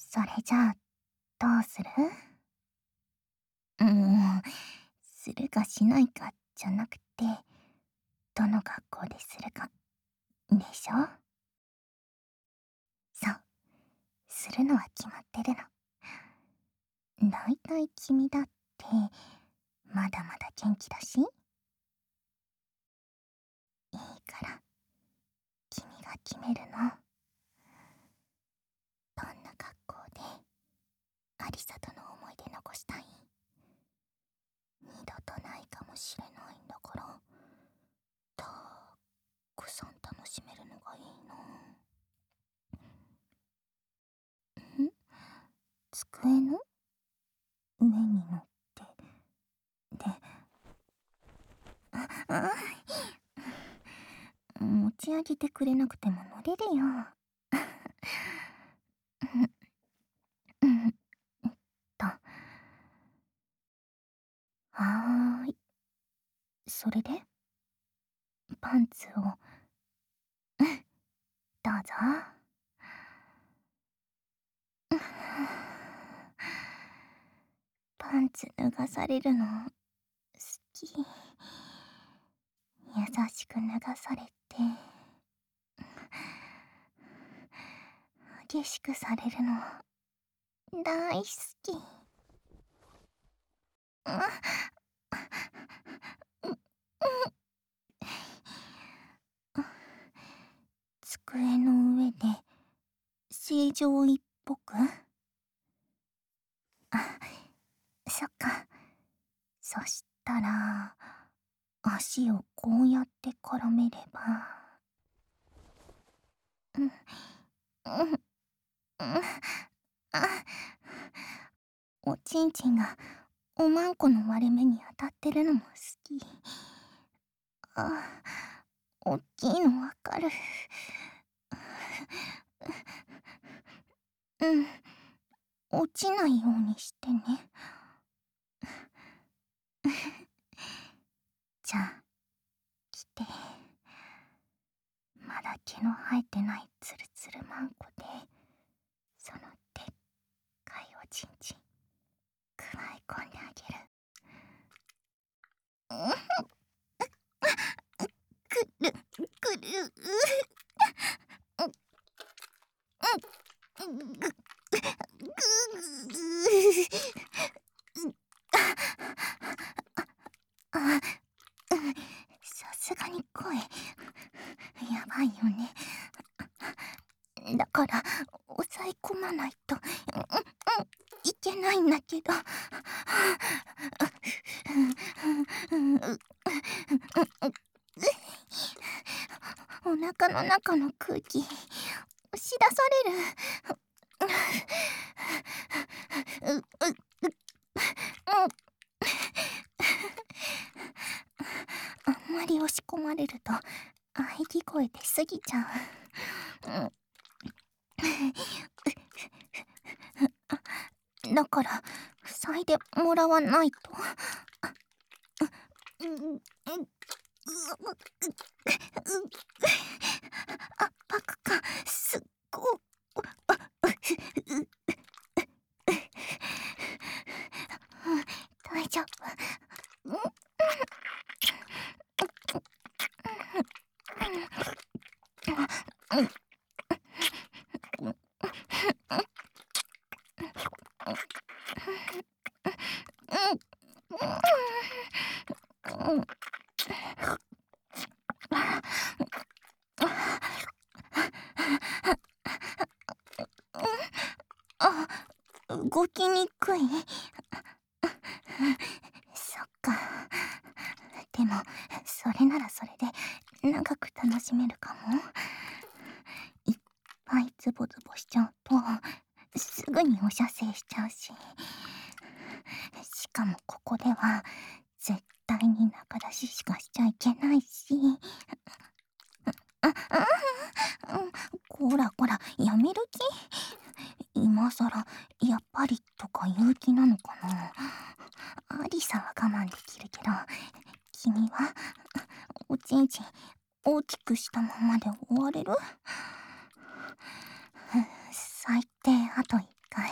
それじゃあ、どうする？もう、するかしないかじゃなくて、どの学校でするか、でしょ？そう、するのは決まってるの。だいたい君だって、まだまだ元気だし、いいから、君が決めるの。どんな学校で、アリサとの思い出残したい？二度とないかもしれないんだから、たくさん楽しめるのがいいの。机の上に乗って、で、持ち上げてくれなくても乗れるよ。うんと、はーい。それで、パンツを、どうぞ。パンツ脱がされるの、好き。優しく脱がされて、激しくされるの、大好き。机の上で、正常位っぽく？あ、そっか。そしたら、足をこうやって絡めれば。うん、うん、うん。あ、おちんちんがおまんこの割れ目に当たってるのも好き。あ、おっきいのわかる。うん、落ちないようにしてね。じゃあ、来て。まだ毛の生えてないツルツルマンコで、そのでっかいおちんちん、くわえ込んであげる。くる、くる、あ、さすがに声、やばいよね。だから、抑え込まないと、いけないんだけど。お腹の中の空気、押し出される。あんまり押し込まれると、喘ぎ声出すぎちゃう。だから、塞いでもらわないと。圧迫感、すっご大丈夫？あ、動きにくい？そっか。でも、それならそれで長く楽しめるかも。いっぱいズボズボしちゃうと、すぐにお射精しちゃうし。しかもここでは、絶対に中出ししかしちゃいけないし。こらこら、やめる気？今さら、やっぱりとか言う気なのかな。アリサは我慢できるけど、君は、おちんちん大きくしたままで終われる？最低あと1回。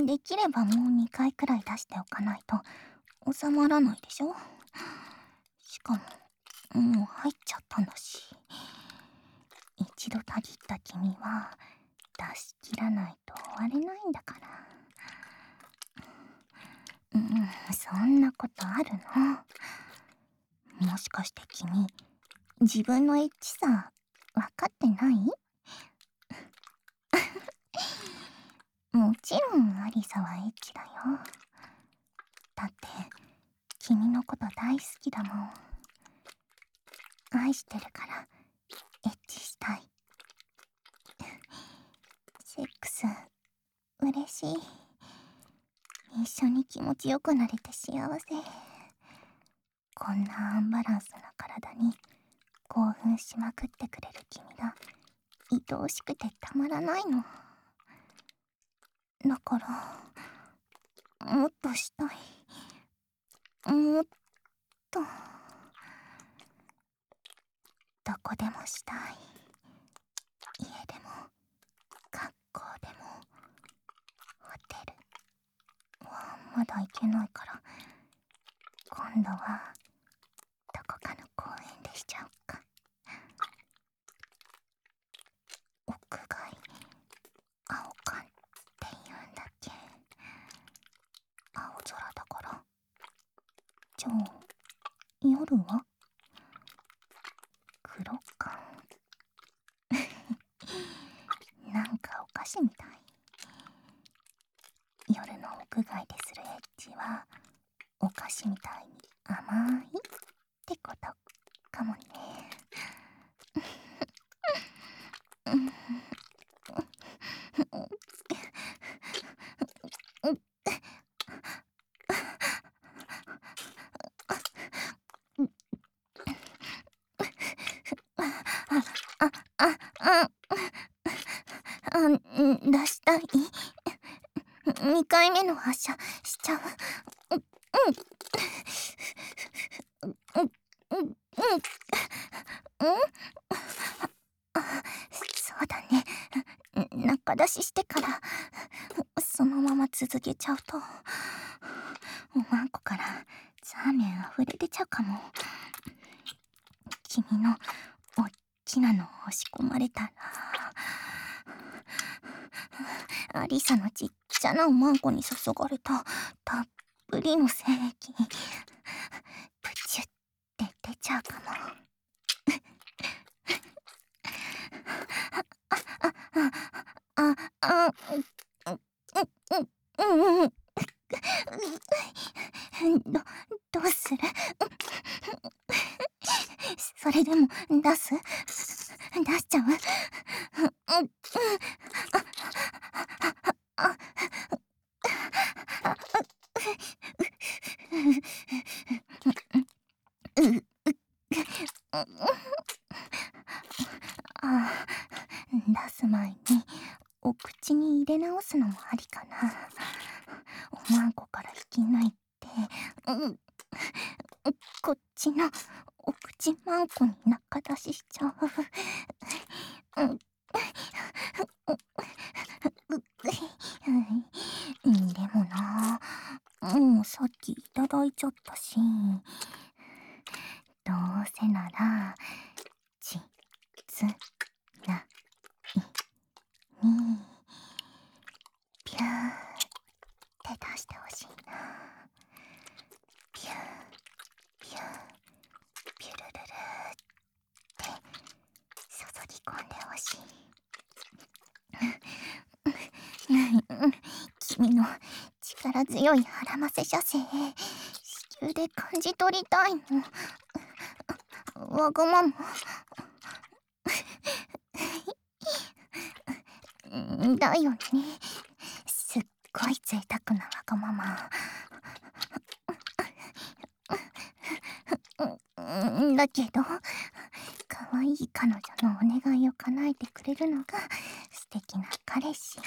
できればもう2回くらい出しておかないと収まらないでしょ。しかももう入っちゃったんだし、一度たぎった君は出し切らないと終われないんだから。そんなことあるの？もしかして君、自分のエッチさ分かってない？もちろんアリサはエッチだよ。だって君のこと大好きだもん。愛してるからエッチしたい。セックス嬉しい。一緒に気持ちよくなれて幸せ。こんなアンバランスな体に興奮しまくってくれる君が愛おしくてたまらないの。だからもっとしたい。もっとどこでもしたい。家でも学校でもホテルはまだ行けないから、今度はどこかの公園でしちゃおっか。屋外青館って言うんだっけ。青空だから。じゃあ夜は黒館。なんかお菓子みたい。夜の屋外でするエッチはお菓子みたいに甘いってことかもね。出したい。2回目の発射しちゃう。そうだね。中出ししてからそのまま続けちゃうとおまんこからザーメン溢れ出ちゃうかも。君のおっきなの押し込まれたらアリサのちっちゃなおまんこに注がれたたっぷりの精液プチュって出ちゃうかも。どうする？それでも出しちゃう？出す前にお口に入れ直すのもありかな。おまんこから引き抜いて、こっちのお口まんこに中出ししちゃう。でもな、もうさっきいただいちゃったし、どうせならちつないにピューって出してほしいな。ピューピューピュルルルって注ぎ込んでほしい。君の力強い腹ませ射精、子宮で感じ取りたいの。わがままだよね。すっごい贅沢なわがまま。だけど可愛い彼女のお願いを叶えてくれるのが素敵な彼氏。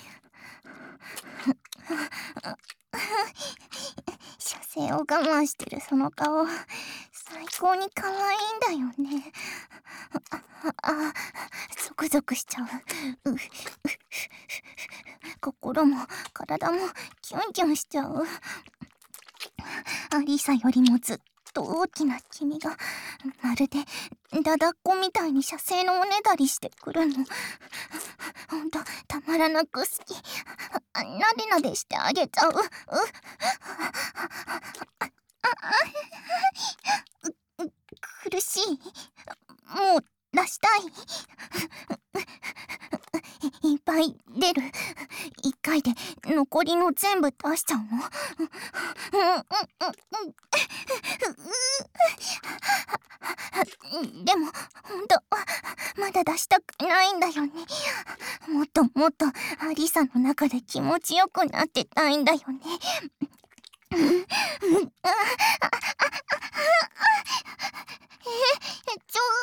射精を我慢してるその顔、最高に可愛いんだよね。ゾクゾクしちゃう。 心も体もキュンキュンしちゃう。アリサよりもずっと大きな君がまるでダダっ子みたいに射精のおねだりしてくるの。ほんとたまらなく好き。なでなでしてあげちゃう。苦しい。もう出したい。いっぱい出る。一回で残りの全部出しちゃうの。でもほんとまだ出したくないんだよね。もっともっとアリサの中で気持ちよくなってたいんだよね。ちょ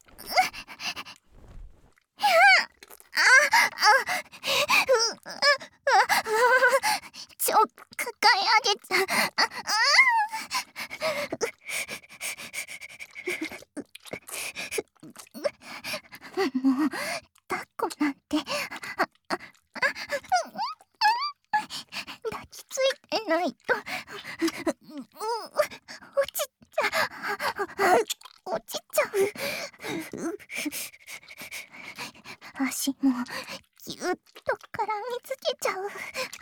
抱え上げちゃもう抱っこなんて抱きついてないと落ちちゃう。足もぎゅっと絡みつけちゃう。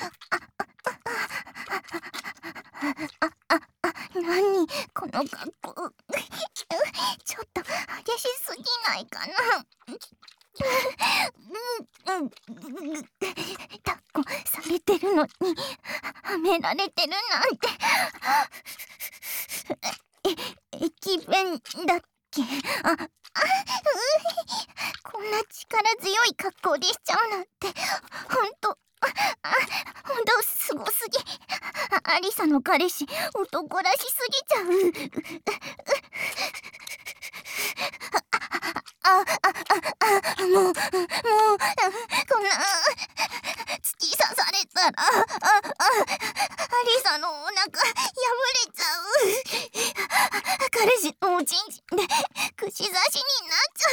何この格好ちょっと激しすぎないかな。抱っこされてるのにはめられてるなんて。駅弁だっけ。こんな力強い格好でしちゃうなんてほんとすごすぎ。アリサの彼氏男らしすぎちゃう。もうこんな突き刺されたらアリサのお腹破れちゃう。彼氏のおちんちんで串刺しになっちゃ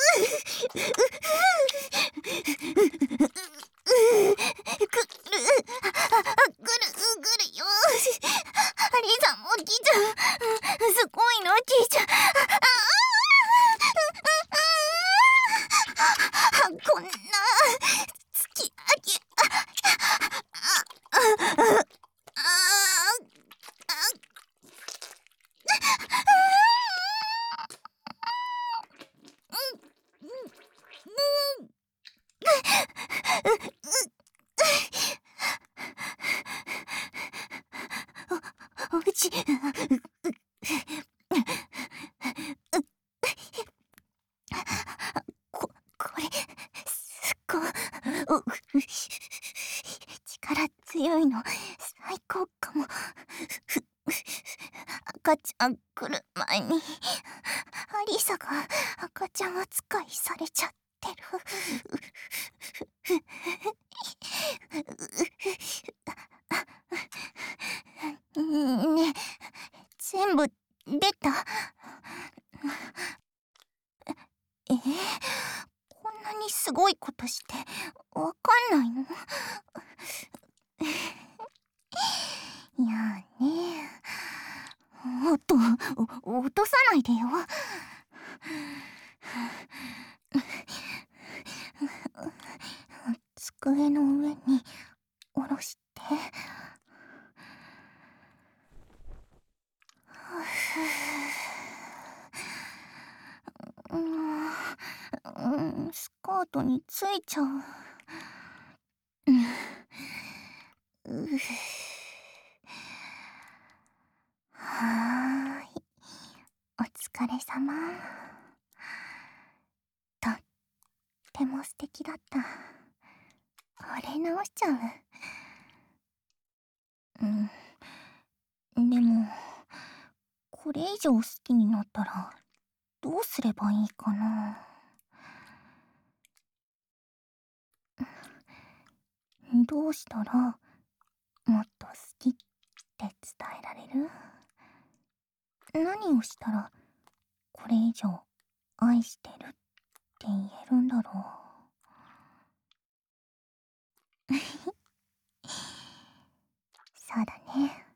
う。ぐるよ。アリさんも来ちゃう。すごいの来ちゃう。こんな突き上げうちこれすっご力強いの最高かも。赤ちゃん来る前にアリサが赤ちゃん扱いされちゃってる。ねえ全部出た。こんなにすごいことしてわかんないの？いやねおっと落とさないでよ。机の上に下ろして。スカートについちゃう。はーい、お疲れ様。とっても素敵だった。惚れ直しちゃう。でもこれ以上好きになったらどうすればいいかな。どうしたらもっと好きって伝えられる？何をしたらこれ以上愛してるって言えるんだろう。 そうだね。